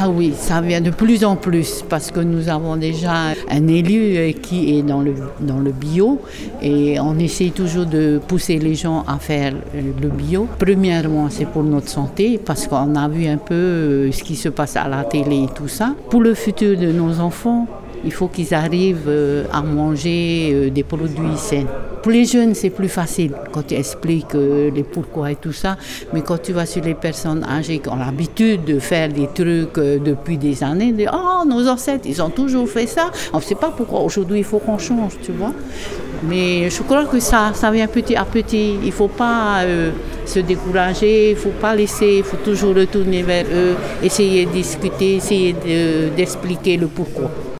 Ah oui, ça vient de plus en plus parce que nous avons déjà un élu qui est dans le bio et on essaie toujours de pousser les gens à faire le bio. Premièrement, c'est pour notre santé parce qu'on a vu un peu ce qui se passe à la télé et tout ça. Pour le futur de nos enfants, il faut qu'ils arrivent à manger des produits sains. Pour les jeunes, c'est plus facile quand tu expliques les pourquoi et tout ça. Mais quand tu vas sur les personnes âgées qui ont l'habitude de faire des trucs depuis des années, de « Oh, nos ancêtres, ils ont toujours fait ça. » On ne sait pas pourquoi aujourd'hui il faut qu'on change, tu vois. Mais je crois que ça vient petit à petit. Il ne faut pas se décourager, il ne faut pas laisser, il faut toujours retourner vers eux, essayer de discuter, essayer d'expliquer le pourquoi.